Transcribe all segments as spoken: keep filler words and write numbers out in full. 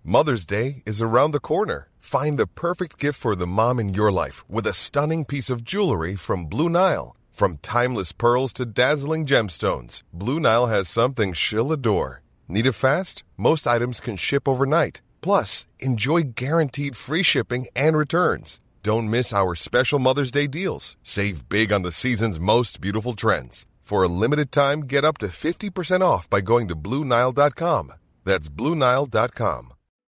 Mother's Day is around the corner. Find the perfect gift for the mom in your life with a stunning piece of jewelry from Blue Nile. From timeless pearls to dazzling gemstones, Blue Nile has something she'll adore. Need it fast? Most items can ship overnight. Plus, enjoy guaranteed free shipping and returns. Don't miss our special Mother's Day deals. Save big on the season's most beautiful trends. For a limited time, get up to fifty percent off by going to Blue Nile dot com. That's Blue Nile dot com.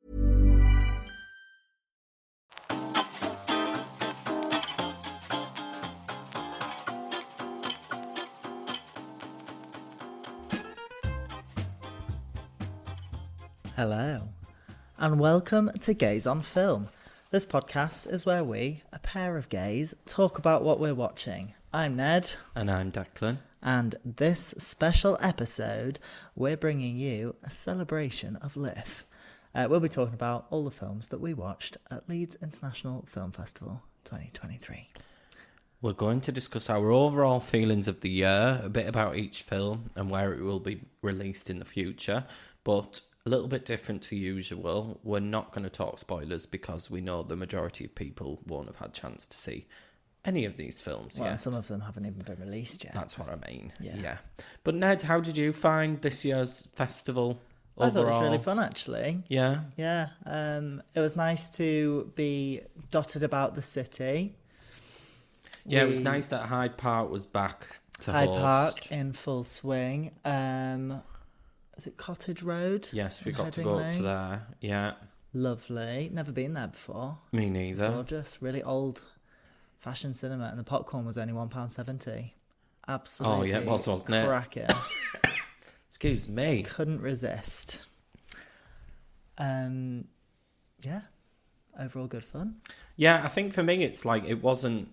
Hello, and welcome to Gays on Film. This podcast is where we, a pair of gays, talk about what we're watching. I'm Ned. And I'm Declan. And this special episode, we're bringing you a celebration of L I F. Uh, we'll be talking about all the films that we watched at Leeds International Film Festival twenty twenty-three. We're going to discuss our overall feelings of the year, a bit about each film and where it will be released in the future, but a little bit different to usual. We're not going to talk spoilers because we know the majority of people won't have had a chance to see any of these films well, yet. Some of them haven't even been released yet. That's what I mean. Yeah. yeah. But Ned, how did you find this year's festival overall? I thought it was really fun, actually. Yeah? Yeah. Um, it was nice to be dotted about the city. Yeah, we... it was nice that Hyde Park was back to Hyde host. Park in full swing. Um... Is it Cottage Road? Yes, we got to Headingley? go up to there. Yeah. Lovely. Never been there before. Me neither. It's gorgeous. Really old fashioned cinema. And the popcorn was only one pound seventy. Absolutely. Oh, yeah, it was, wasn't it? Cracking. Excuse me. Couldn't resist. Um, yeah. Overall good fun. Yeah, I think for me it's like it wasn't...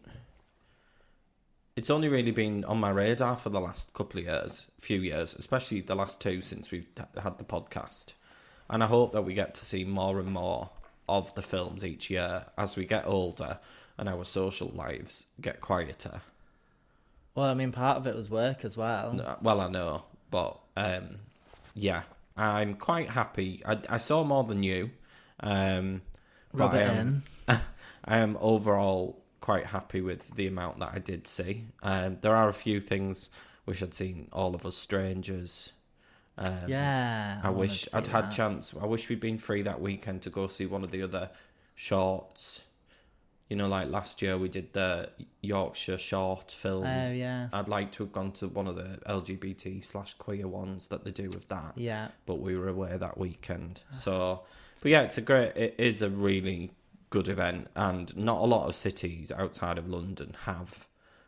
It's only really been on my radar for the last couple of years, few years, especially the last two since we've had the podcast. And I hope that we get to see more and more of the films each year as we get older and our social lives get quieter. Well, I mean, part of it was work as well. Well, I know, but um, yeah, I'm quite happy. I, I saw more than you. Um, Rub it I am, in. I am overall quite happy with the amount that I did see. Um, there are a few things wish I'd seen All of Us Strangers. Um, yeah, I, I wish I'd that. had chance. I wish we'd been free that weekend to go see one of the other shorts. You know, like last year we did the Yorkshire short film. Oh yeah. I'd like to have gone to one of the L G B T slash queer ones that they do with that. Yeah. But we were away that weekend. So, but yeah, it's a great. It is a really good event, and not a lot of cities outside of London have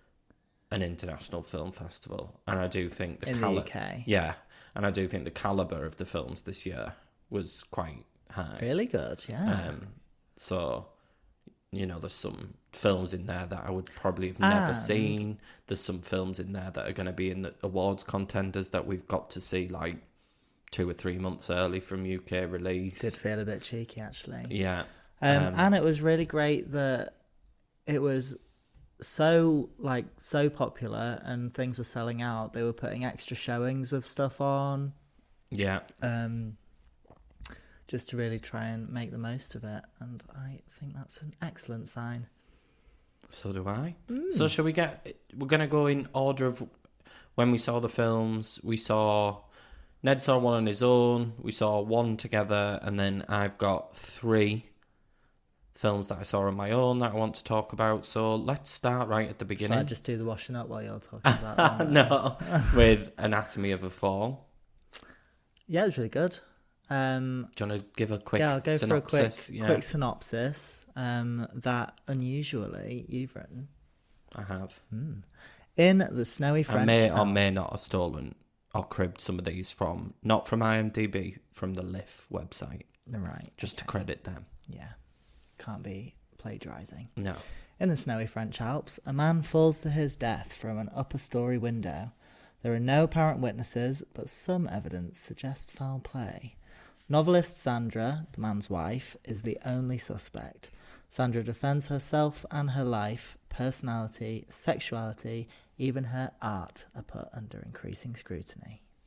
an international film festival, and I do think the in cali- the U K, yeah, and I do think the caliber of the films this year was quite high. Really good, yeah. Um, so, you know, there's some films in there that I would probably have never And... seen. There's some films in there that are going to be in the awards contenders that we've got to see like two or three months early from U K release. Did feel a bit cheeky, actually. Yeah. Um, Um, and it was really great that it was so like so popular and things were selling out. They were putting extra showings of stuff on, Yeah. um, just to really try and make the most of it. And I think that's an excellent sign. So do I. Mm. So shall we get... We're going to go in order of when we saw the films. We saw... Ned saw one on his own. We saw one together. And then I've got three films that I saw on my own that I want to talk about. So let's start right at the beginning. Shall I just do the washing up while you're talking about that? No, with Anatomy of a Fall. Yeah, it was really good. Um, Do you want to give a quick yeah, I'll go synopsis? for a quick, Yeah. quick synopsis um, that unusually you've written. I have. Mm. In the snowy French... I may or Alps- may not have stolen or cribbed some of these from, not from IMDb, from the L I F website. Right. Just to okay. credit them. Yeah. Can't be plagiarising. No. In the snowy French Alps, a man falls to his death from an upper story window. There are no apparent witnesses, but some evidence suggests foul play. Novelist Sandra, the man's wife, is the only suspect. Sandra defends herself and her life, personality, sexuality, even her art are put under increasing scrutiny.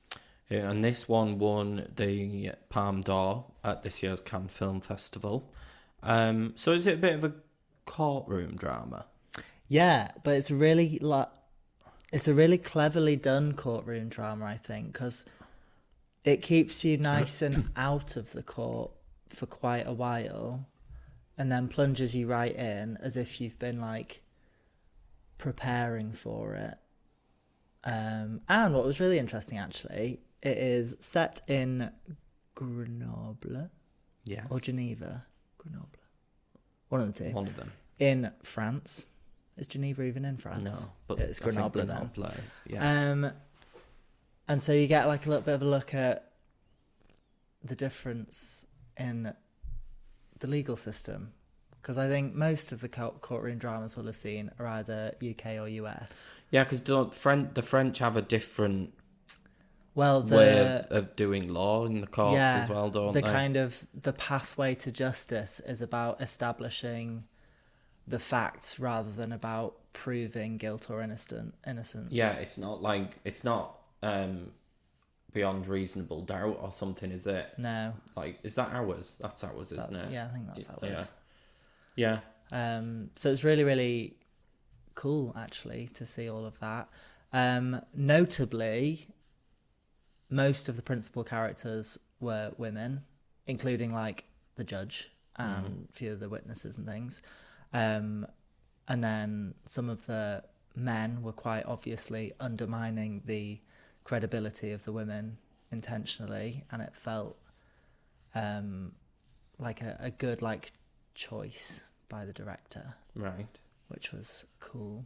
Yeah, and this one won the Palme d'Or at this year's Cannes Film Festival. Um, so is it a bit of a courtroom drama? Yeah, but it's really like it's a really cleverly done courtroom drama, I think, because it keeps you nice and out of the court for quite a while, and then plunges you right in as if you've been like preparing for it. Um, and what was really interesting, actually, it is set in Grenoble, Yes. or Geneva, Grenoble, one of the two. One of them. In France. Is Geneva even in France? No, but it's I think Grenoble then. Grenoble is, yeah. Um, and so you get like a little bit of a look at the difference in the legal system, because I think most of the courtroom dramas we'll have seen are either U K or U S. Yeah, because the French the French have a different well the, way of, of doing law in the courts yeah, as well, don't the they? kind of the pathway to justice is about establishing the facts rather than about proving guilt or innocent innocence. Yeah, it's not like it's not um, beyond reasonable doubt or something, is it? No. Like, is that ours? That's ours, isn't That, it? yeah, I think that's yeah. ours. Yeah. Um, so it's really, really cool, actually, to see all of that. Um, notably, most of the principal characters were women, including, like, the judge and mm. a few of the witnesses and things. Um, and then some of the men were quite obviously undermining the credibility of the women intentionally, and it felt um, like a, a good, like, choice by the director, right, which was cool.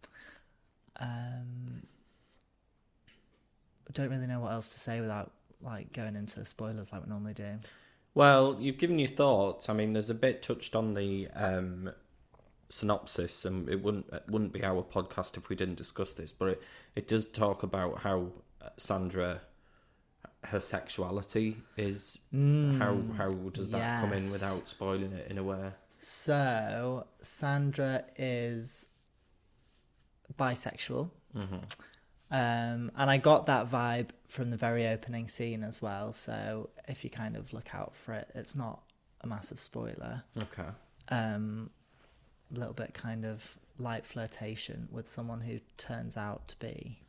Um, I don't really know what else to say without like going into spoilers like we normally do. Well, you've given your thoughts. I mean, there's a bit touched on the um, synopsis, and it wouldn't it wouldn't be our podcast if we didn't discuss this. But it, it does talk about how Sandra, her sexuality is. Mm, how how does that yes. come in without spoiling it in a way? So Sandra is bisexual, mm-hmm. um, and I got that vibe from the very opening scene as well. So if you kind of look out for it, it's not a massive spoiler. Okay. Um, a little bit kind of light flirtation with someone who turns out to be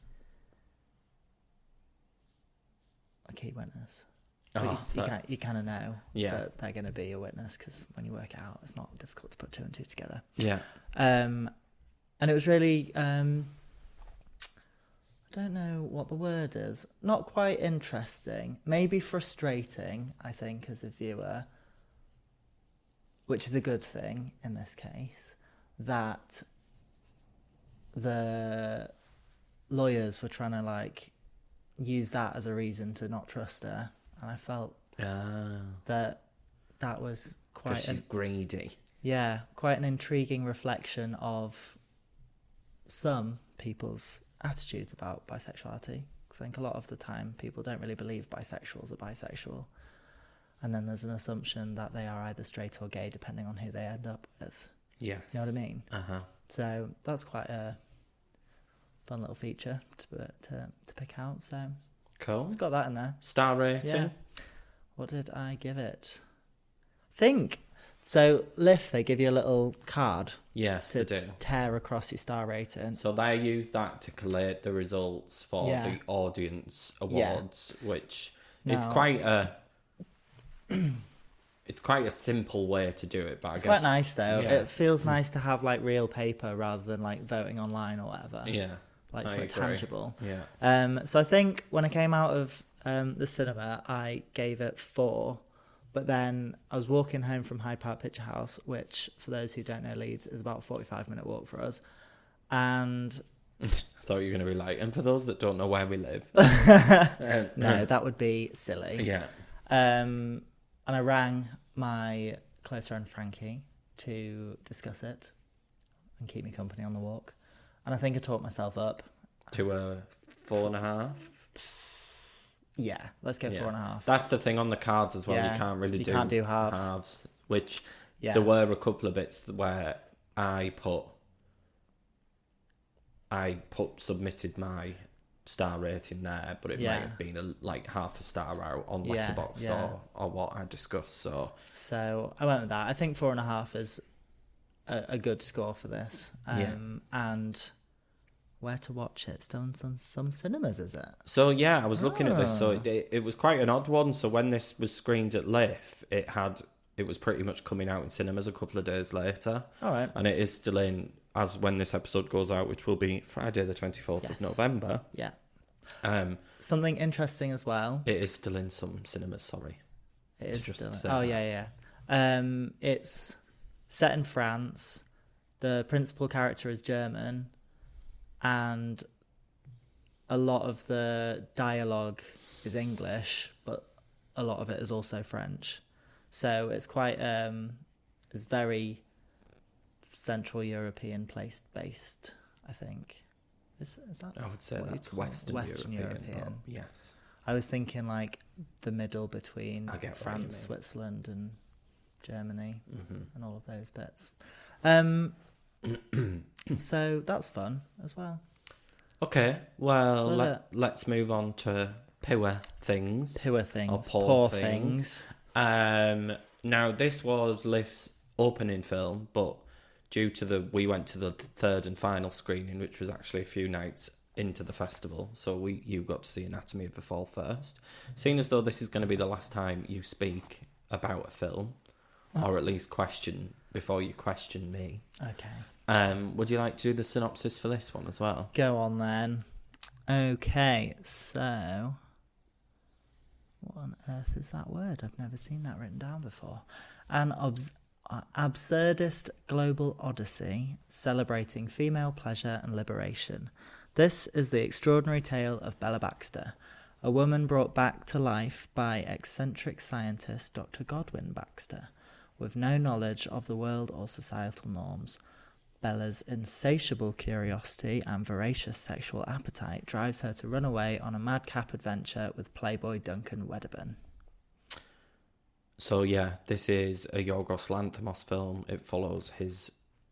a key witness. Oh, you, you, that... kind, you kind of know yeah. that they're going to be a witness, because when you work it out, it's not difficult to put two and two together. Yeah. Um, and it was really, um, I don't know what the word is, not quite interesting, maybe frustrating, I think, as a viewer, which is a good thing in this case, that the lawyers were trying to like use that as a reason to not trust her. And I felt ah. that that was quite... Because she's an, greedy. Yeah, quite an intriguing reflection of some people's attitudes about bisexuality. Because I think a lot of the time people don't really believe bisexuals are bisexual. And then there's an assumption that they are either straight or gay, depending on who they end up with. Yes. You know what I mean? Uh-huh. So that's quite a fun little feature to to, to pick out. So... Cool. It's got that in there. Star rating? Yeah. What did I give it? Think. So, Lyft, they give you a little card. Yes, to they do. tear across your star rating. So they use that to collate the results for yeah. the audience awards, yeah. which no. is quite a... it's quite a simple way to do it, but I it's guess... quite nice, though. Yeah. It feels nice to have, like, real paper rather than, like, voting online or whatever. Yeah. Like, I so agree. tangible. Yeah. Um, so I think when I came out of um, the cinema, I gave it four. But then I was walking home from Hyde Park Picture House, which, for those who don't know Leeds, is about a forty-five minute walk for us. And... I thought you were going to be like, and for those that don't know where we live. um, no, that would be silly. Yeah. Um, and I rang my close friend Frankie to discuss it and keep me company on the walk. And I think I talked myself up. To a four and a half? Yeah, let's go yeah. four and a half. That's the thing on the cards as well. Yeah. You can't really you do, can't do halves. halves. Which yeah. there were a couple of bits where I put, I put submitted my star rating there, but it Yeah. might have been a, like half a star out on Yeah, Letterboxd yeah. or or what I discussed. So So I went with that. I think four and a half is a, a good score for this. Um, Yeah. And where to watch it? Still in some, some cinemas, is it? So yeah, I was looking at this. So Ah. it, it, it was quite an odd one. So when this was screened at L I F, it had it was pretty much coming out in cinemas a couple of days later, All right. and it is still in as when this episode goes out, which will be Friday the twenty fourth Yes. of November. Yeah. Um, Something interesting as well. it is still in some cinemas. Sorry, It is just still. say Oh that. yeah, yeah. Um, it's set in France. The principal character is German, and a lot of the dialogue is English, but a lot of it is also French. So it's quite um, it's very Central European place based. I think. Is is that? I would say what that's you'd call it? Western, Western European. European. but yes. I was thinking like the middle between I get what you France, mean. Switzerland, and Germany, hmm and all of those bits. Um, so that's fun as well. Okay, well, Well, let, uh, let's move on to poor things. Poor things, Or poor poor things. things. Um, now this was Lift's opening film, but due to the we went to the third and final screening, which was actually a few nights into the festival, so we you got to see Anatomy of a Fall first. Seeing as though this is going to be the last time you speak about a film, or at least question before you question me. Okay, Um, would you like to do the synopsis for this one as well? go on then. Okay, so what on earth is that word? I've never seen that written down before. An obs- uh, absurdist global odyssey celebrating female pleasure and liberation. This is the extraordinary tale of Bella Baxter, a woman brought back to life by eccentric scientist Doctor Godwin Baxter. With no knowledge of the world or societal norms, Bella's insatiable curiosity and voracious sexual appetite drives her to run away on a madcap adventure with playboy Duncan Wedderburn. So yeah, this is a Yorgos Lanthimos film. It follows his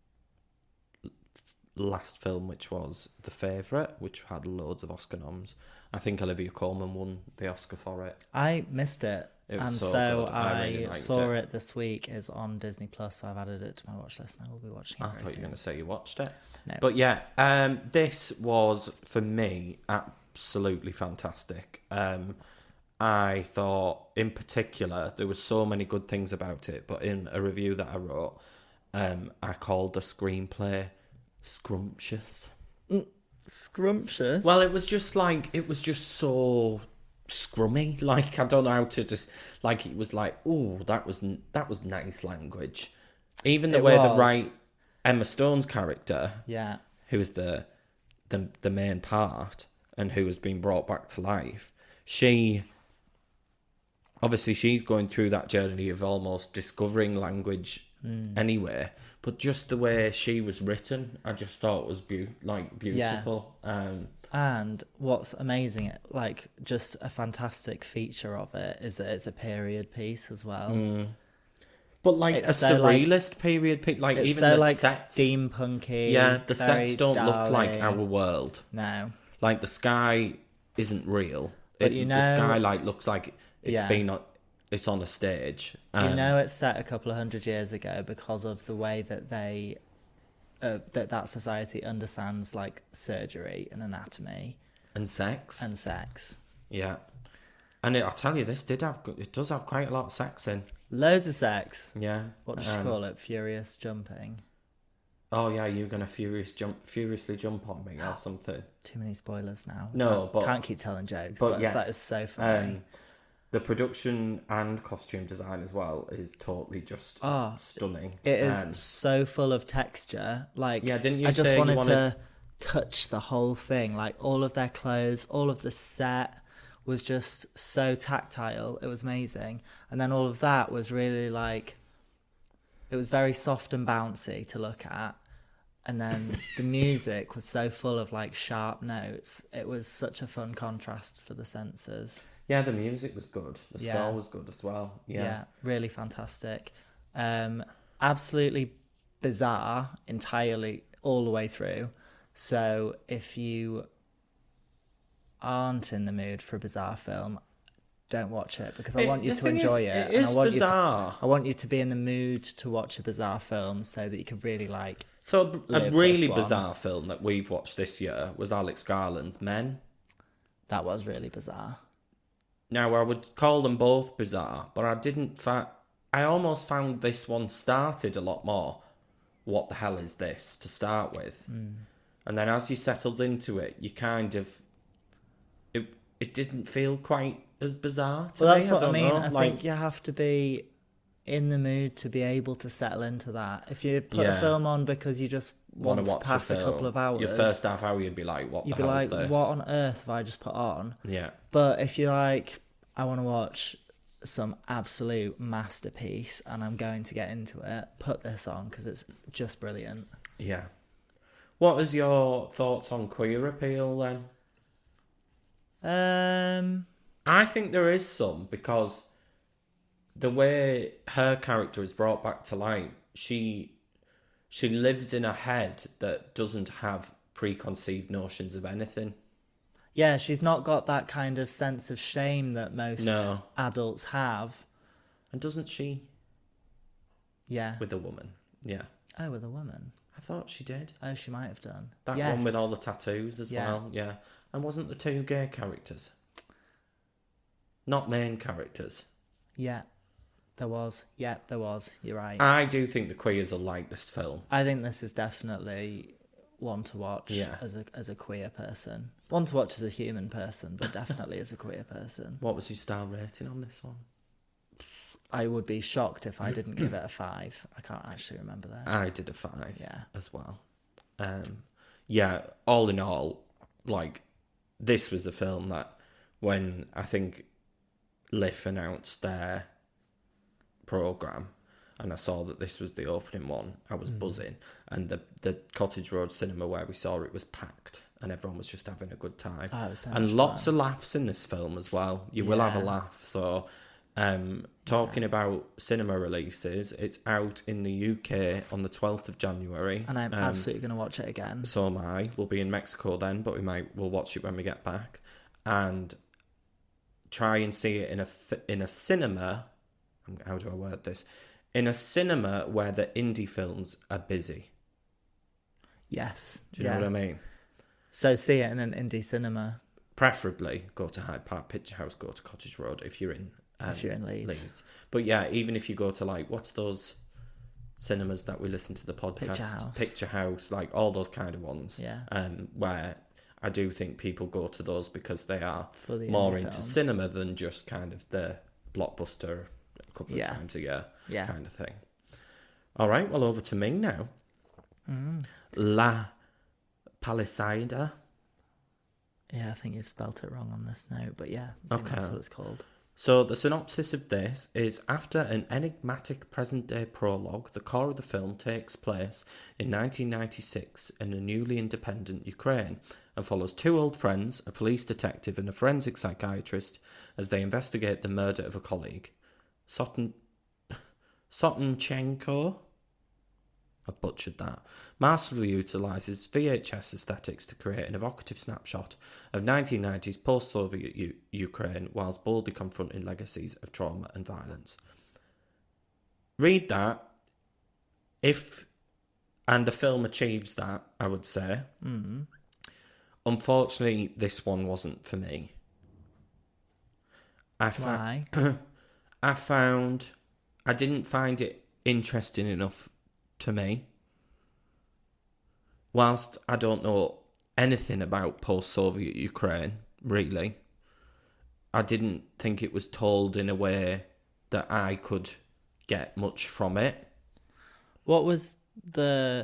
last film, which was The Favourite, which had loads of Oscar noms. I think Olivia Colman won the Oscar for it. I missed it, It was and so so, good. I I, really liked saw it. it. this week. It's on Disney Plus, so I've added it to my watch list, and I will be watching it I very thought you soon. were going to say you watched it. No. But yeah, um, this was, for me, absolutely fantastic. Um, I thought, in particular, there were so many good things about it, but in a review that I wrote, um, I called the screenplay scrumptious. Scrumptious? Well, it was just like, it was just so scrummy. Like, I don't know how to just, like, it was like, oh, that was that was nice language. Even the It way the was. right Emma Stone's character, yeah. who is the the the main part and who has been brought back to life, she obviously she's going through that journey of almost discovering language Mm. anyway, but just the way she was written, I just thought was be- like beautiful. Um, And what's amazing, like just a fantastic feature of it, is that it's a period piece as well. mm. But like It's a so, like- surrealist period, pe- like It's even so the like sets, steampunky. yeah, the very sets don't look like Dali. our world. No. Like the sky isn't real. But It- you the know- skylight looks like it's Yeah. been on, it's on a stage. You Um, know it's set a couple of hundred years ago because of the way that they, uh, that that society understands like surgery and anatomy and sex, and sex. yeah. And it, I'll tell you, this did have it does have quite a lot of sex in. Loads of sex. Yeah. What does she Um, call it? Furious jumping. Oh yeah, you're gonna furious jump, furiously jump on me or something. Too many spoilers now. No, can't, but- can't keep telling jokes. but But, yes, that is so funny. Um, the production and costume design as well is totally just Oh, stunning. it is Um, so full of texture. Like, Yeah, didn't you I just say you wanted, wanted- to touch the whole thing. Like, all of their clothes, all of the set was just so tactile. It was amazing. And then all of that was really like, it was very soft and bouncy to look at. And then the music was so full of like sharp notes. It was such a fun contrast for the senses. yeah, the music was good. The Yeah. score was good as well. Yeah, Yeah. really fantastic. Um, absolutely bizarre entirely all the way through. So if you aren't in the mood for a bizarre film, don't watch it, because I It- want you the to thing is, enjoy it it, is and I want bizarre. you to I want you to be in the mood to watch a bizarre film so that you can really like. So a Live really this one. bizarre film that we've watched this year was Alex Garland's Men. That was really bizarre. Now, I would call them both bizarre, but I didn't fa- I almost found this one started a lot more, what the hell is this, to start with. Mm. And then as you settled into it, you kind of... It it didn't feel quite as bizarre to Well, me. that's what I, don't mean. know. I like, think you have to be in the mood to be able to settle into that. If you put Yeah. a film on because you just want wanna to watch pass a, film, couple of hours, your first half hour, you'd be like, what you'd the be hell like, is this? what on earth have I just put on? Yeah. But if you're like, I want to watch some absolute masterpiece and I'm going to get into it, put this on because it's just brilliant. Yeah. What is your thoughts on queer appeal then? Um, I think there is some, because the way her character is brought back to light, she she lives in a head that doesn't have preconceived notions of anything. yeah, she's not got that kind of sense of shame that most No. adults have. And doesn't she? Yeah. With a woman. Yeah. Oh, with a woman. I thought she did. Oh, she might have done. That Yes. one with all the tattoos as Yeah. well. Yeah. And wasn't the two gay characters? Not main characters. Yeah, there was. Yeah, there was. You're right. I do think the queers will like this film. I think this is definitely one to watch Yeah. as a as a queer person. One to watch as a human person, but definitely as a queer person. What was your star rating on this one? I would be shocked if I didn't give it a five. I can't actually remember that. I did a five. Yeah. As well. Um, yeah, all in all, like, this was a film that when I think Liff announced their programme and I saw that this was the opening one, I was mm. buzzing. And the, the Cottage Road cinema where we saw it was packed and everyone was just having a good time. Oh, it was so and much lots fun. of laughs in this film as well. You will have a Yeah. laugh. So, um, talking yeah. about cinema releases, it's out in the U K on the twelfth of January. And I'm um, absolutely going to watch it again. So am I. We'll be in Mexico then, but we might we'll watch it when we get back. And try and see it in a in a cinema. How do I word this? In a cinema where the indie films are busy. Yes. Do you yeah. know what I mean? So see it in an indie cinema. Preferably go to Hyde Park Picture House, go to Cottage Road if you're in um, if you're in Leeds. Leeds. But yeah, even if you go to like what's those cinemas that we listen to the podcast? Picture House. Picture House, like all those kind of ones. Yeah. Um, where I do think people go to those because they are the more into films. cinema than just kind of the blockbuster a couple of Yeah. times a year yeah. kind of thing. All right, well, over to Ming now. Mm. La Palisada. Yeah, I think you've spelt it wrong on this note, but yeah, I think Okay. that's what it's called. So the synopsis of this is, after an enigmatic present-day prologue, the core of the film takes place in nineteen ninety-six in a newly independent Ukraine and follows two old friends, a police detective and a forensic psychiatrist, as they investigate the murder of a colleague. Sotin... Sotinchenko? I butchered that. Masterfully utilises V H S aesthetics to create an evocative snapshot of nineteen nineties post-Soviet U- Ukraine whilst boldly confronting legacies of trauma and violence. Read that. If, and the film achieves that, I would say. Mm. Unfortunately, this one wasn't for me. I fa- Why? I found, I didn't find it interesting enough to me. Whilst I don't know anything about post-Soviet Ukraine, really, I didn't think it was told in a way that I could get much from it. What was the,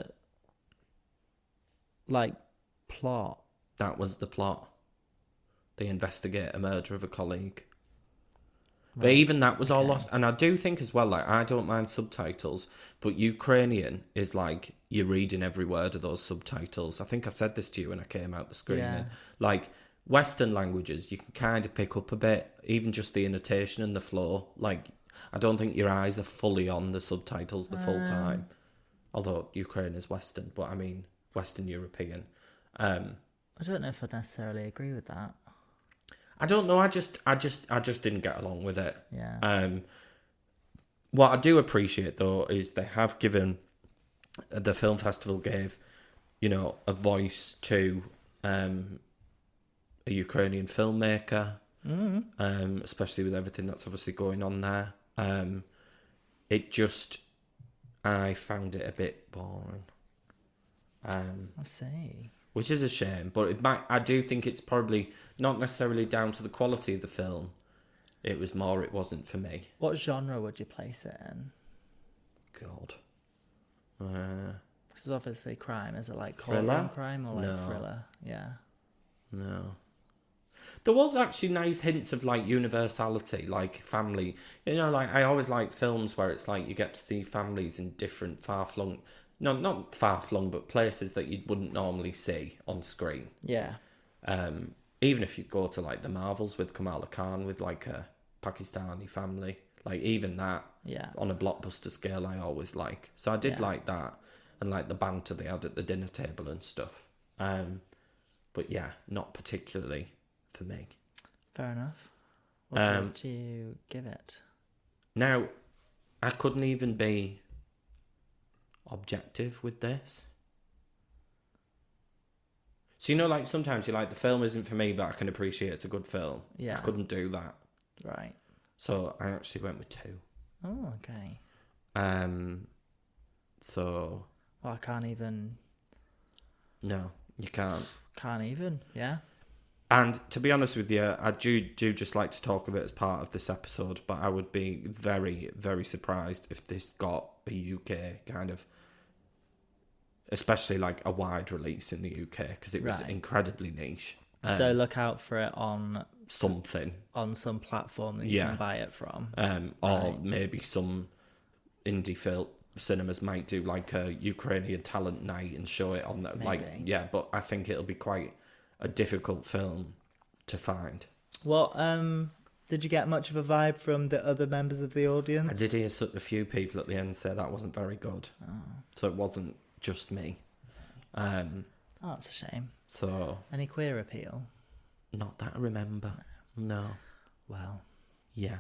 like, plot? That was the plot. They investigate a murder of a colleague. But even that was all Okay. lost. And I do think as well, like, I don't mind subtitles, but Ukrainian is like, you're reading every word of those subtitles. I think I said this to you when I came out the screen. Yeah. Like, Western languages, you can kind of pick up a bit, even just the intonation and the flow. Like, I don't think your eyes are fully on the subtitles the full Um. time. Although Ukraine is Western, but I mean, Western European. Um, I don't know if I'd necessarily agree with that. I don't know. I just, I just, I just didn't get along with it. Yeah. Um, what I do appreciate though is they have given the film festival gave, you know, a voice to um, a Ukrainian filmmaker, Mm-hmm. um, especially with everything that's obviously going on there. Um, it just, I found it a bit boring. Um, I see. Which is a shame, but it might, I do think it's probably not necessarily down to the quality of the film. It was more, it wasn't for me. What genre would you place it in? God. Uh, This is obviously crime. Is it like Thriller? courtroom crime or like No. thriller? Yeah. no. There was actually nice hints of like universality, like family. You know, like I always like films where it's like you get to see families in different far-flung, no, not far-flung, but places that you wouldn't normally see on screen. Yeah. Um, even if you go to like the Marvels with Kamala Khan with like a Pakistani family, like even that Yeah. on a blockbuster scale, I always like. So I did Yeah. like that, and like the banter they had at the dinner table and stuff. Um, but yeah, not particularly for me. Fair enough. What Um, did you give it? Now, I couldn't even be objective with this. So, you know, like sometimes you're like, the film isn't for me, but I can appreciate it's a good film. Yeah. I couldn't do that. Right. So I actually went with two. Oh, okay. Um, so, Well, I can't even. no, you can't. Can't even. Yeah. And to be honest with you, I do, do just like to talk of it as part of this episode, but I would be very, very surprised if this got a U K kind of, especially like a wide release in the U K, because it was Right. incredibly niche. Um, So look out for it on something, on some platform that you Yeah. can buy it from. um, or Right. maybe some indie film cinemas might do like a Ukrainian talent night and show it on that. Like, Maybe. yeah, but I think it'll be quite a difficult film to find. What um did you get much of a vibe from the other members of the audience? I did hear so- a few people at the end say that wasn't very good, Oh, so it wasn't just me. Um, oh that's a shame. so Any queer appeal? not that I remember. No. Well, Yeah.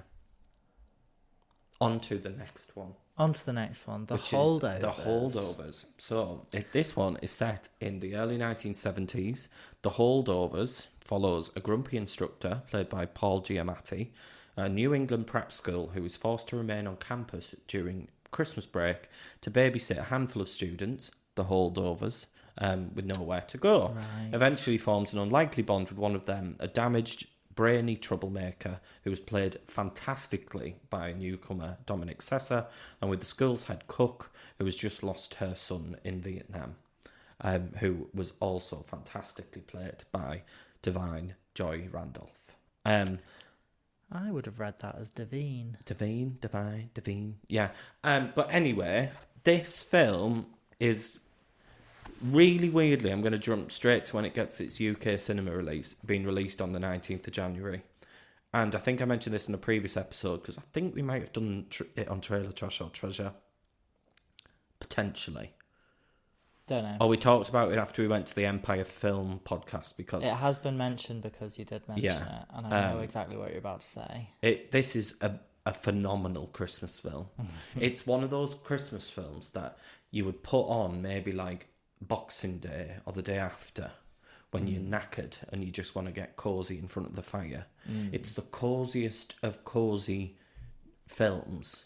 On to the next one. on to the next one. The which holdovers. is the holdovers. So if this one is set in the early nineteen seventies. The holdovers follows a grumpy instructor played by Paul Giamatti, a New England prep school who is forced to remain on campus during Christmas break to babysit a handful of students, the holdovers, um, with nowhere to go. Right. Eventually forms an unlikely bond with one of them, a damaged, brainy troublemaker who was played fantastically by newcomer Dominic Sessa, and with the school's head cook who has just lost her son in Vietnam, um, who was also fantastically played by Divine Joy Randolph. Um, I would have read that as Devine. Divine, Divine, Divine, yeah. Um, but anyway, this film is really weirdly, I'm going to jump straight to when it gets its U K cinema release, being released on the nineteenth of January. And I think I mentioned this in a previous episode, because I think we might have done tr- it on Trailer Trash or Treasure. Potentially. Don't know. Or we talked about it after we went to the Empire Film podcast, because It has been mentioned because you did mention Yeah. it, and I know Um, exactly what you're about to say. it this is a, a phenomenal Christmas film. It's one of those Christmas films that you would put on maybe like Boxing Day or the day after, when you're knackered and you just want to get cozy in front of the fire. Mm. It's the coziest of cozy films.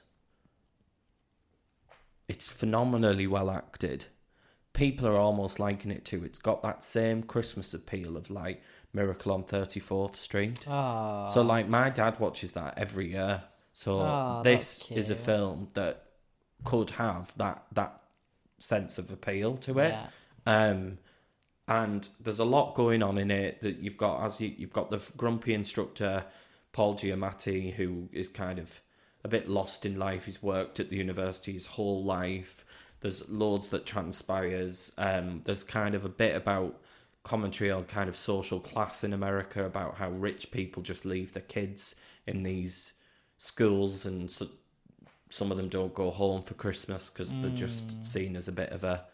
It's phenomenally well acted. People are almost liking it too. It's got that same Christmas appeal of like Miracle on thirty-fourth Street. Ah, So like my dad watches that every year. So Ah, this that's is a cute. film that could have that that sense of appeal to it. yeah. Um, and there's a lot going on in it that you've got as you, you've got the grumpy instructor Paul Giamatti, who is kind of a bit lost in life. He's worked at the university his whole life. There's loads that transpires. Um, there's kind of a bit about commentary on kind of social class in America, about how rich people just leave their kids in these schools, and so, some of them don't go home for Christmas because they're just seen as a bit of a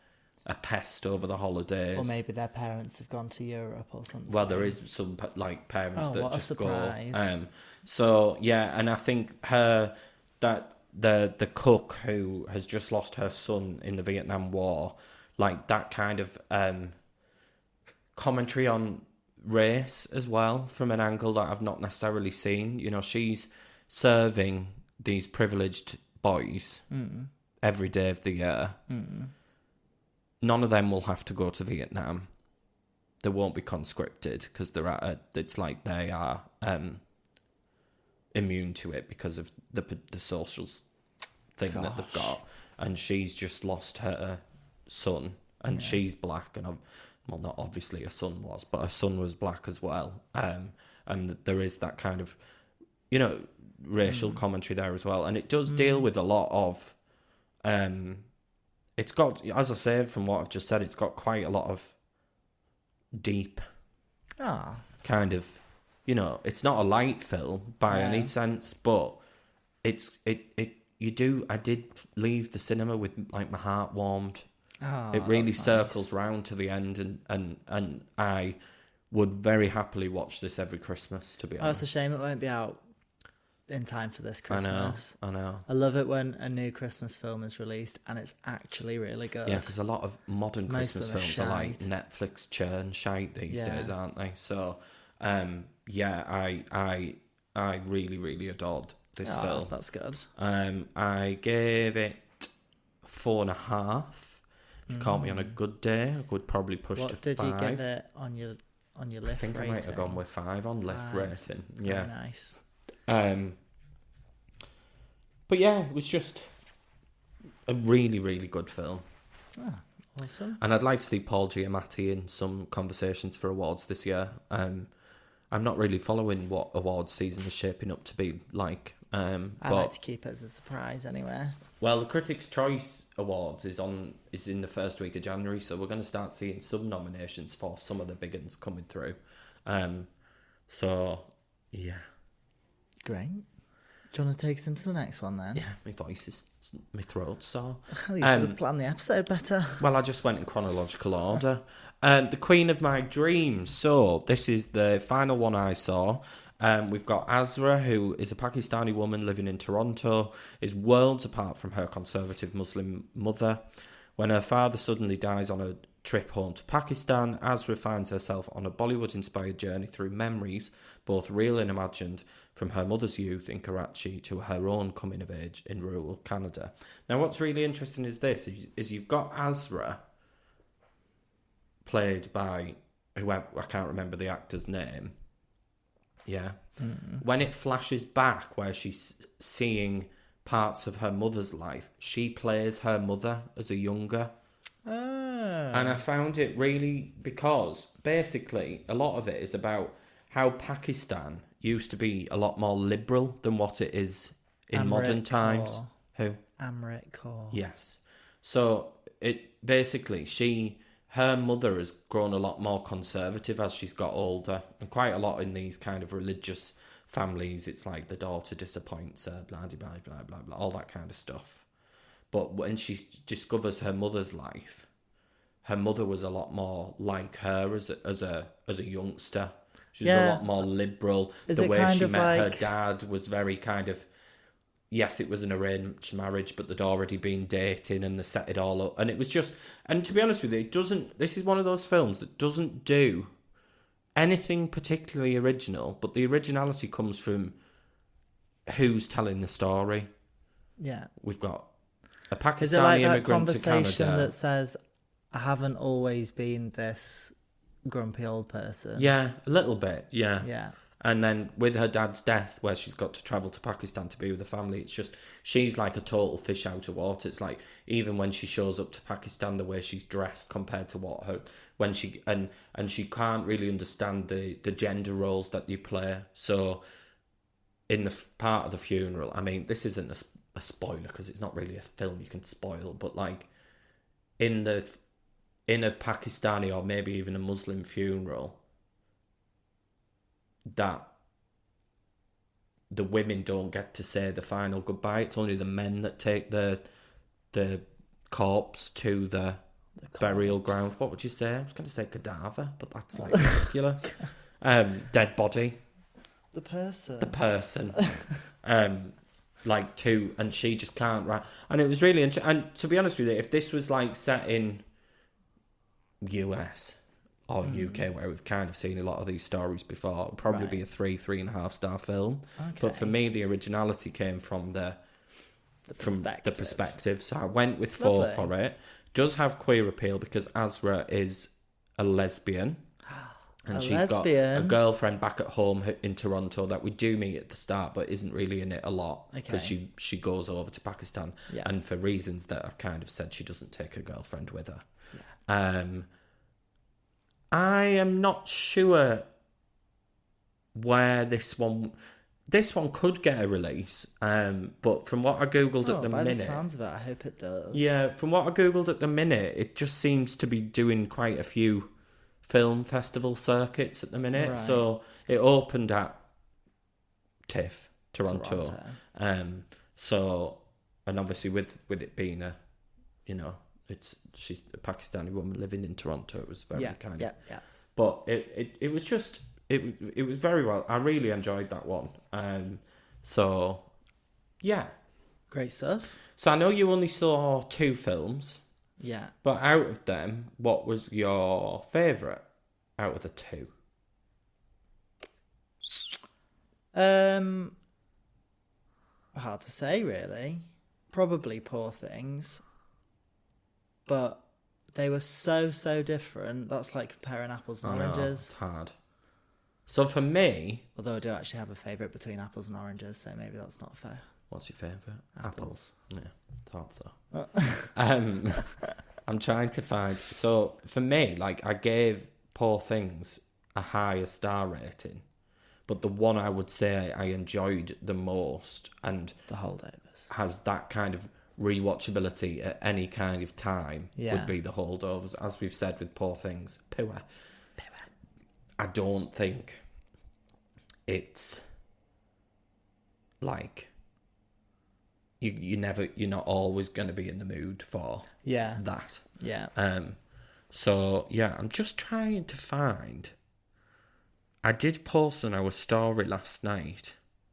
a pest over the holidays. Or maybe their parents have gone to Europe or something. Well, there is some like parents Oh, that what a just surprise. go. Um, so yeah, and I think her that the the cook who has just lost her son in the Vietnam War, like that kind of um, commentary on race as well from an angle that I've not necessarily seen. You know, she's serving these privileged boys Mm. every day of the year. Mm. None of them will have to go to Vietnam. They won't be conscripted because they're at a, it's like they are um, immune to it because of the the social s- thing Gosh. that they've got. And she's just lost her son, and Yeah. she's black, and ob- well, not obviously her son was, but her son was black as well. Um, and there is that kind of, you know, racial Mm. commentary there as well, and it does Mm. deal with a lot of. Um, it's got, as I said, from what I've just said, it's got quite a lot of deep Ah. kind of, you know, it's not a light film by No. any sense, but it's it it you do. I did leave the cinema with like my heart warmed. Oh, it really that's circles nice. round to the end, and and and I would very happily watch this every Christmas. To be Oh, it's honest, a shame it won't be out in time for this Christmas. I know, I know. I love it when a new Christmas film is released and it's actually really good. Yeah, because a lot of modern Most Christmas of them are films are like shite. Netflix churn shite these Yeah. days, aren't they? So, um, yeah, I, I, I really, really adored this Oh, film. that's good. Um, I gave it four and a half. If you caught me on a good day, I would probably push What to did five. you give it on your on your I lift think rating? I might have gone with five on lift Five. rating. Very Yeah. nice. Um, but yeah, it was just a really, really good film. Ah, awesome. And I'd like to see Paul Giamatti in some conversations for awards this year. Um, I'm not really following what awards season is shaping up to be like. Um, I but like to keep it as a surprise anyway. well, the Critics' Choice Awards is on is in the first week of January, so we're going to start seeing some nominations for some of the big ones coming through. Um, so yeah, Great. Do you want to take us into the next one then? yeah, my voice is my throat sore. Well, you should Um, have planned the episode better. Well, I just went in chronological order. Um, the Queen of My Dreams. So, this is the final one I saw. Um, we've got Azra, who is a Pakistani woman living in Toronto, is worlds apart from her conservative Muslim mother. When her father suddenly dies on a trip home to Pakistan, Azra finds herself on a Bollywood-inspired journey through memories, both real and imagined, from her mother's youth in Karachi to her own coming of age in rural Canada. Now, what's really interesting is this, is you've got Azra, played by, whoever, I can't remember the actor's name. Yeah. Mm. When it flashes back where she's seeing parts of her mother's life, she plays her mother as a younger. Ah. And I found it really, because basically a lot of it is about how Pakistan used to be a lot more liberal than what it is in Amrit modern times. Kaur. Who? Amrit Kaur. Yes. So it basically she her mother has grown a lot more conservative as she's got older, and quite a lot in these kind of religious families. It's like the daughter disappoints her, blah blah blah blah blah blah, all that kind of stuff. But when she discovers her mother's life, her mother was a lot more like her as a as a as a youngster. She was Yeah. a lot more liberal. Is the it way kind she of met her like- dad was very kind of. Yes, it was an arranged marriage, but they'd already been dating and they set it all up. And it was just... And to be honest with you, it doesn't... This is one of those films that doesn't do anything particularly original, but the originality comes from who's telling the story. Yeah. We've got a Is it Pakistani like that immigrant to conversation Canada. that says, I haven't always been this grumpy old person? Yeah, a little bit, yeah. Yeah. And then with her dad's death, where she's got to travel to Pakistan to be with the family, it's just, she's like a total fish out of water. It's like, even when she shows up to Pakistan, the way she's dressed compared to what her, when she, and, and she can't really understand the, the gender roles that you play. So in the f- part of the funeral, I mean, this isn't a, a spoiler because it's not really a film you can spoil, but like in the, in a Pakistani or maybe even a Muslim funeral, that the women don't get to say the final goodbye. It's only the men that take the the corpse to the The burial corpse. ground. What would you say? I was going to say cadaver, but that's like ridiculous. Um, dead body. The person. The person. um, like two, and she just can't write. And it was really interesting. And to be honest with you, if this was like set in U S or Mm. U K, where we've kind of seen a lot of these stories before, it would probably Right. be a three, three and a half star film. Okay. But for me, the originality came from the the from perspective. the perspective. So I went with four Lovely. for it. Does have queer appeal because Azra is a lesbian. And A she's got a lesbian? girlfriend back at home who- in Toronto that we do meet at the start, but isn't really in it a lot because Okay. she, she goes over to Pakistan. Yeah. And for reasons that I've kind of said, she doesn't take her girlfriend with her. Um, I am not sure where this one... This one could get a release, um, but from what I googled Oh, at the by minute... the sounds of it, I hope it does. Yeah, from what I googled at the minute, it just seems to be doing quite a few film festival circuits at the minute. Right. So it opened at TIFF, Toronto. Toronto. Um, so, and obviously with, with it being a, you know, it's she's a Pakistani woman living in Toronto. It was very Yeah, kind yeah, of, yeah. but it, it, it was just it it was very well. I really enjoyed that one. Um, so yeah. Great stuff. So I know you only saw two films. Yeah. But out of them, what was your favourite out of the two? Um, hard to say, really. Probably Poor Things. But they were so, so different. That's like comparing apples and I know, oranges. it's hard. So for me, Although I do actually have a favourite between apples and oranges, so maybe that's not fair. what's your favourite? Apples. Yeah, thought so. um, I'm trying to find... So for me, like, I gave Poor Things a higher star rating. But the one I would say I enjoyed the most and The Holdovers. has that kind of rewatchability at any kind of time Yeah. would be The Holdovers. As we've said with Poor Things, pure. I don't think it's like you you never you're not always going to be in the mood for Yeah. that. Yeah. Um so yeah, I'm just trying to find. I did post on our story last night.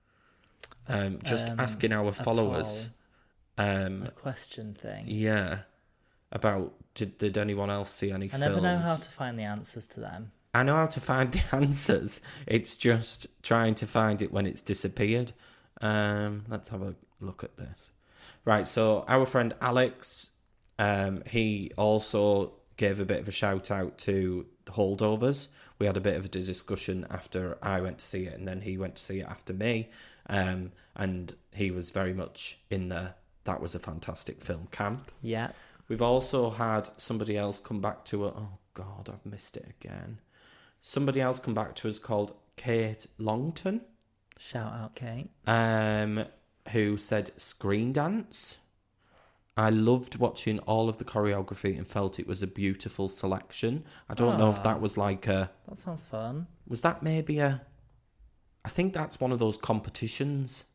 Um just Um, asking our a followers poll, um a question thing. yeah about did did anyone else see any I films? never know how to find the answers to them. I know how to find the answers. It's just trying to find it when it's disappeared. Um, let's have a look at this. Right, so our friend Alex, um, he also gave a bit of a shout out to The Holdovers. We had a bit of a discussion after I went to see it, and then he went to see it after me. Um, and he was very much in the that was a fantastic film camp. Yeah. We've also had somebody else come back to it. Oh, God, I've missed it again. Somebody else come back to us called Kate Longton, Shout out, Kate. um, who said Screen Dance. I loved watching all of the choreography and felt it was a beautiful selection. I don't know if Ah. that was like a... That sounds fun. Was that maybe a... I think that's one of those competitions.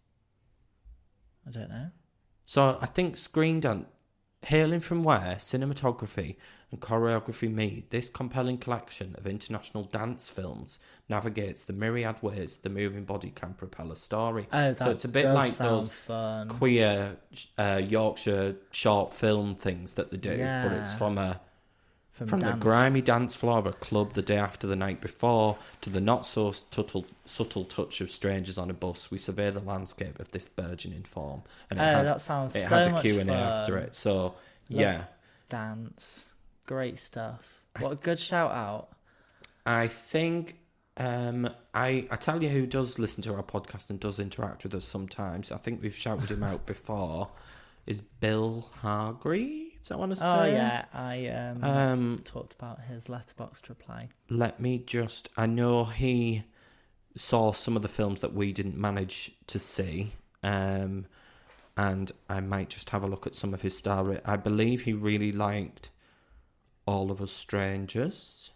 I don't know. So I think Screen Dance, hailing from where cinematography and choreography meet, this compelling collection of international dance films navigates the myriad ways the moving body can propel a story. Oh, that so it's a bit does like sound those fun. queer uh, Yorkshire short film things that they do, but it's Yeah. from a From, from the dance. grimy dance floor of a club the day after the night before to the not so subtle, subtle touch of strangers on a bus. We survey the landscape of this burgeoning form, and it Oh, had that sounds it so had a much Q and A fun. after it. So yeah, Dance. Great stuff. What a good shout out. I think um, I I tell you who does listen to our podcast and does interact with us sometimes. I think we've shouted him out before. Is Bill Hargreaves? I want to say. Oh, yeah. I um, Um, talked about his Letterboxd reply. let me just. I know he saw some of the films that we didn't manage to see. Um, and I might just have a look at some of his star rate. I believe he really liked All of Us Strangers,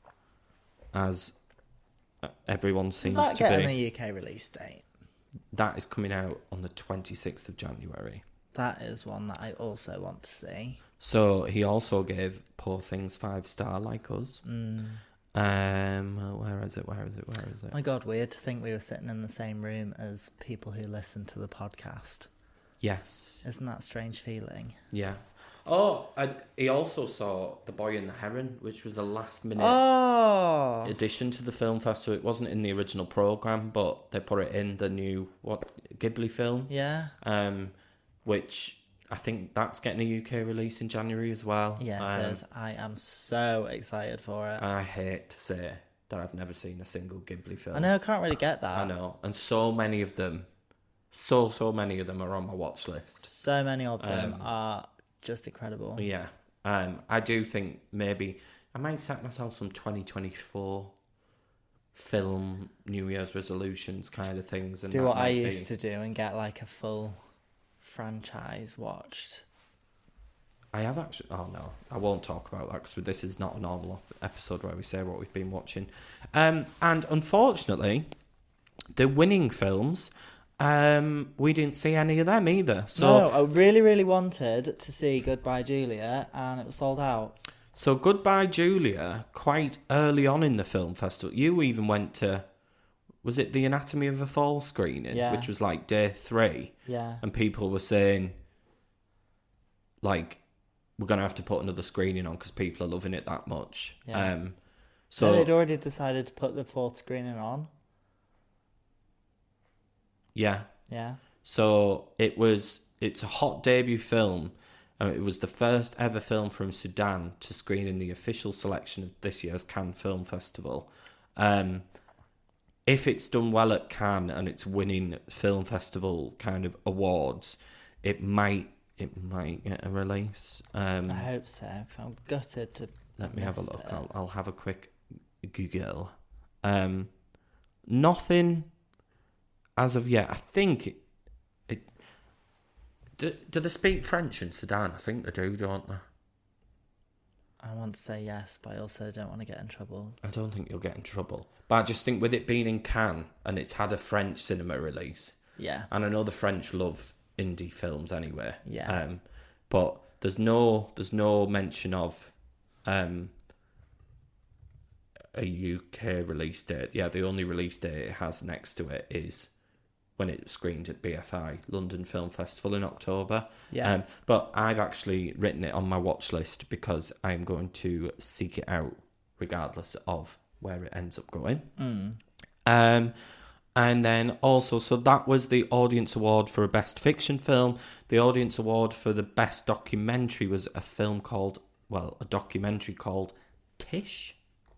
as everyone seems Does that to get be. in a U K release date? That is coming out on the twenty-sixth of January. That is one that I also want to see. So he also gave Poor Things five star like us. Mm. Um, where is it? Where is it? Where is it? My God, weird to think we were sitting in the same room as people who listen to the podcast. Yes. Isn't that a strange feeling? Yeah. Oh, I, he also saw The Boy and the Heron, which was a last minute oh. addition to the film festival. It wasn't in the original programme, but they put it in the new what Ghibli film. Yeah. Um, which I think that's getting a U K release in January as well. Yeah, um, it is. I am so excited for it. I hate to say that I've never seen a single Ghibli film. I know, I can't really get that. I know, and so many of them, so so many of them are on my watch list. So many of them Um, are just incredible. Yeah, um, I do think maybe I might set myself some twenty twenty-four film New Year's resolutions kind of things. And do that what I might used be... to do and get like a full franchise watched. I have actually. Oh no, I won't talk about that because this is not a normal episode where we say what we've been watching. Um, and unfortunately, the winning films. Um, we didn't see any of them either. So no, I really, really wanted to see Goodbye Julia, and it was sold out. So Goodbye Julia, quite early on in the film festival, you even went to, was it the Anatomy of a Fall screening, yeah. which was like day three, yeah, and people were saying, like, we're gonna have to put another screening on because people are loving it that much. Yeah. Um, so so they'd already decided to put the fourth screening on. Yeah. Yeah. So it was. It's a hot debut film. Uh, it was the first ever film from Sudan to screen in the official selection of this year's Cannes Film Festival. Um, if it's done well at Cannes and it's winning film festival kind of awards, it might it might get a release. Um, I hope so. Cause I'm gutted to. let me have a look. It. I'll, I'll have a quick Google. Um, nothing. As of yet, I think it, it do, do they speak French in Sudan? I think they do, don't they? I want to say yes, but I also don't want to get in trouble. I don't think you'll get in trouble. But I just think with it being in Cannes and it's had a French cinema release, yeah, and I know the French love indie films anyway. Yeah. Um, but there's no there's no mention of um a U K release date. Yeah, the only release date it has next to it is when it screened at B F I, London Film Festival in October. Yeah. Um, but I've actually written it on my watch list because I'm going to seek it out regardless of where it ends up going. Mm. Um, and then also, so that was the Audience Award for a Best Fiction Film. The Audience Award for the Best Documentary was a film called, well, a documentary called Tish.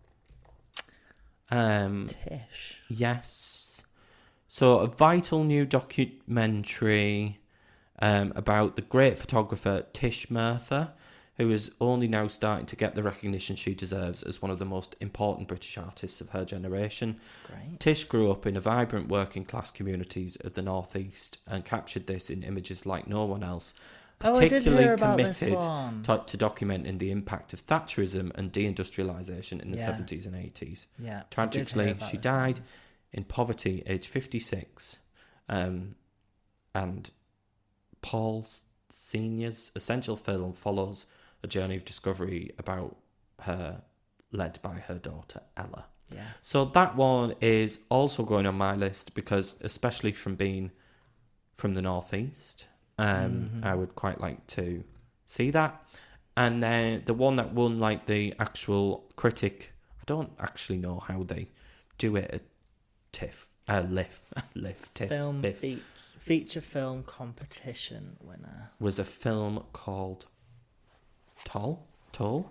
Um, Tish. Yes. So a vital new documentary um, about the great photographer Tish Murtha, who is only now starting to get the recognition she deserves as one of the most important British artists of her generation. Great. Tish grew up in a vibrant working class communities of the North East and captured this in images like no one else. Particularly oh, I did hear about committed this one. to, to documenting the impact of Thatcherism and deindustrialisation in the Yeah. seventies and eighties. Yeah. Tragically, she this died one. in poverty, age fifty-six, um, and Paul Senior's essential film follows a journey of discovery about her, led by her daughter Ella. Yeah. So that one is also going on my list because, especially from being from the Northeast, um, Mhm. I would quite like to see that. And then the one that won like the actual critic, I don't actually know how they do it at TIFF, uh, LIFF, LIFF, TIFF, Film BIFF, fe- feature film competition winner. was a film called Toll, Toll.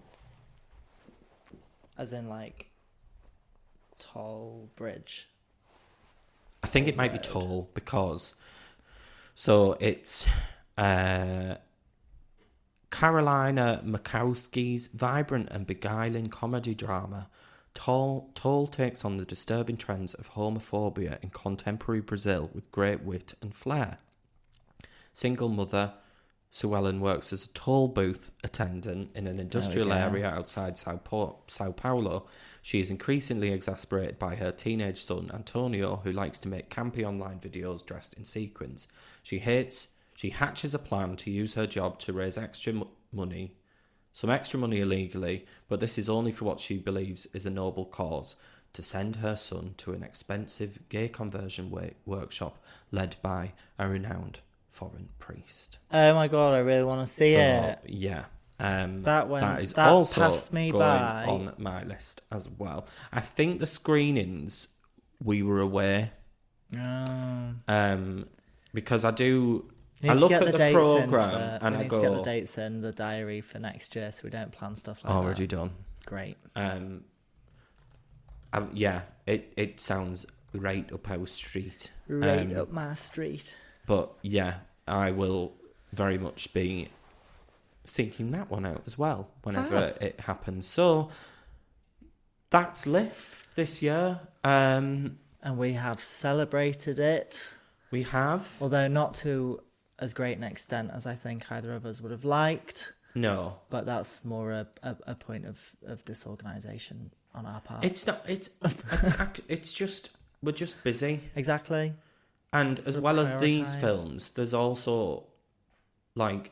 As in like Toll Bridge. I think it might be Road. Toll because so it's uh, Carolina Makowski's vibrant and beguiling comedy drama. Toll, Toll takes on the disturbing trends of homophobia in contemporary Brazil with great wit and flair. Single mother, Sue Ellen works as a toll booth attendant in an industrial go. area outside Sao, pa- Sao Paulo. She is increasingly exasperated by her teenage son, Antonio, who likes to make campy online videos dressed in sequins. She hates She hatches a plan to use her job to raise extra m- money, some extra money illegally, but this is only for what she believes is a noble cause, to send her son to an expensive gay conversion wa- workshop led by a renowned foreign priest. Oh my god, I really want to see so, it. Yeah. Um, that went, that is that also passed me going by. on my list as well. I think the screenings, we were away. Oh. Um, because I do... We I need look to get at the the dates programme in for, and we I need go... to get the dates in the diary for next year so we don't plan stuff like already that. done. Great. Um, um, yeah, it, it sounds right up our street. Right um, up my street. But yeah, I will very much be seeking that one out as well whenever Fab. it happens. So that's Liff this year. Um, and we have celebrated it. We have. Although not to as great an extent as I think either of us would have liked. No. But that's more a, a, a point of, of disorganisation on our part. It's not, it's, it's, it's just, we're just busy. Exactly. And as We're well as these prioritised. films, there's also, like,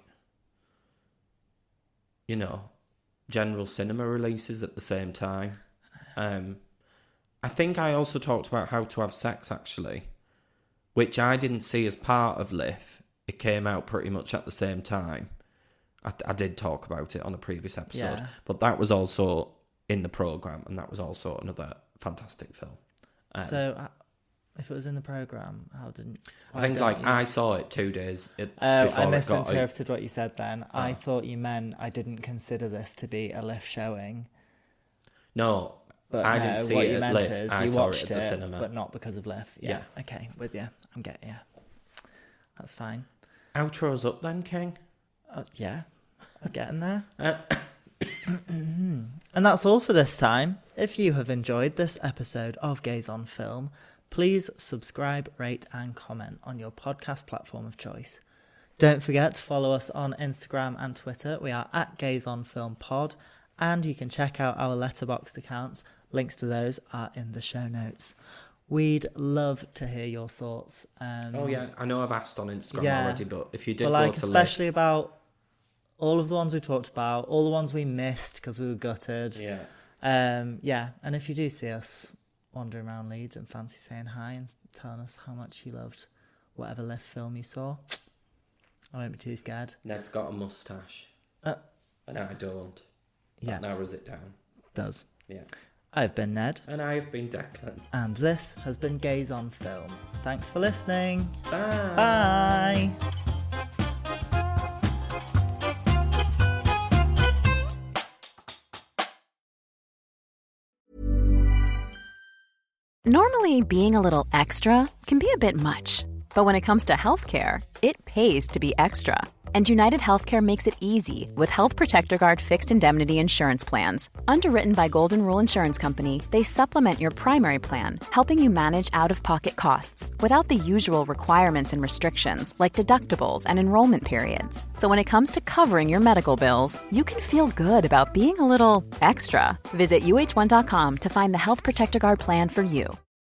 you know, general cinema releases at the same time. Um, I think I also talked about How to Have Sex, actually, which I didn't see as part of Liff. It came out pretty much at the same time. I, I did talk about it on a previous episode, Yeah. but that was also in the programme, and that was also another fantastic film. Um, so, uh, if it was in the programme, how didn't... I why think, don't like, you- I saw it two days it, Oh, before I it got... misinterpreted what you said then. I Oh. thought you meant I didn't consider this to be a Liff showing. No, But I no, didn't see what it you at meant Liff. is I you saw watched it at the cinema. but not because of Liff. Yeah. Yeah. Okay, with you. I'm getting you. That's fine. Outro's up then, King. Uh, yeah, I'm getting there. Uh, And that's all for this time. If you have enjoyed this episode of Gaze on Film, please subscribe, rate and comment on your podcast platform of choice. Don't forget to follow us on Instagram and Twitter. We are at Gaze on Film Pod, and you can check out our Letterboxd accounts. Links to those are in the show notes. We'd love to hear your thoughts. Um, oh, yeah. I know I've asked on Instagram Yeah. already, but if you did but go like to especially Liff... about all of the ones we talked about, all the ones we missed because we were gutted. Yeah. Um, yeah, and if you do see us wandering around Leeds and fancy saying hi and telling us how much you loved whatever Liff film you saw, I won't be too scared. Ned's got a moustache. Uh, and I don't. yeah, That narrows it down. does. Yeah. I've been Ned, And I've been Declan. and this has been Gaze on Film. Thanks for listening. Bye. Bye. Normally, being a little extra can be a bit much, but when it comes to healthcare, it pays to be extra. And United Healthcare makes it easy with Health Protector Guard fixed indemnity insurance plans. Underwritten by Golden Rule Insurance Company, they supplement your primary plan, helping you manage out-of-pocket costs without the usual requirements and restrictions like deductibles and enrollment periods. So when it comes to covering your medical bills, you can feel good about being a little extra. Visit U H one dot com to find the Health Protector Guard plan for you.